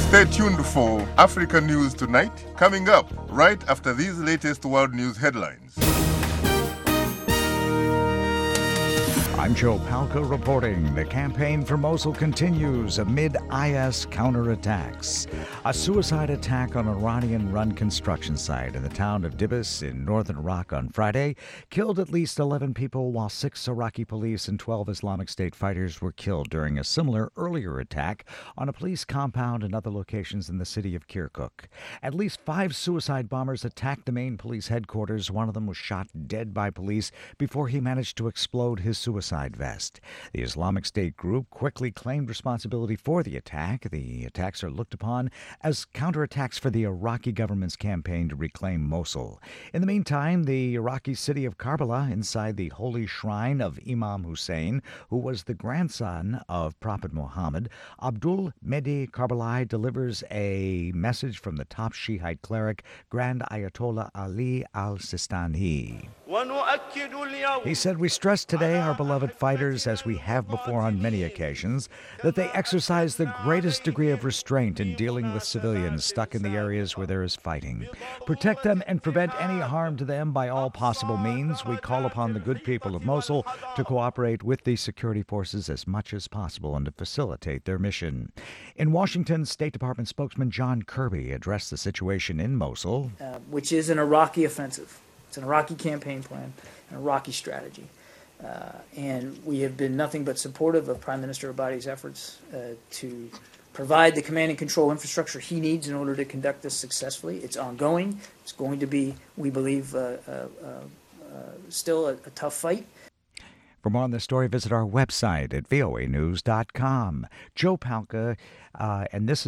Stay tuned for Africa News Tonight, coming up right after these latest world news headlines. I'm Joe Palca reporting. The campaign for Mosul continues amid IS counterattacks. A suicide attack on an Iranian-run construction site in the town of Dibis in northern Iraq on Friday killed at least 11 people, while 6 Iraqi police and 12 Islamic State fighters were killed during a similar earlier attack on a police compound and other locations in the city of Kirkuk. At least 5 suicide bombers attacked the main police headquarters. One of them was shot dead by police before he managed to explode his suicide vest. The Islamic State group quickly claimed responsibility for the attack. The attacks are looked upon as counterattacks for the Iraqi government's campaign to reclaim Mosul. In the meantime, the Iraqi city of Karbala, inside the holy shrine of Imam Hussein, who was the grandson of Prophet Muhammad, Abdul Mehdi Karbala delivers a message from the top Shiite cleric, Grand Ayatollah Ali al-Sistani. He said, "We stress today, our beloved fighters, as we have before on many occasions, that they exercise the greatest degree of restraint in dealing with civilians stuck in the areas where there is fighting. Protect them and prevent any harm to them by all possible means. We call upon the good people of Mosul to cooperate with the security forces as much as possible and to facilitate their mission." In Washington, State Department spokesman John Kirby addressed the situation in Mosul, which is an Iraqi offensive. It's an Iraqi campaign plan, an Iraqi strategy. And we have been nothing but supportive of Prime Minister Abadi's efforts to provide the command and control infrastructure he needs in order to conduct this successfully. It's ongoing. It's going to be, we believe, still a tough fight. For more on this story, visit our website at voanews.com. Joe Palca, and this is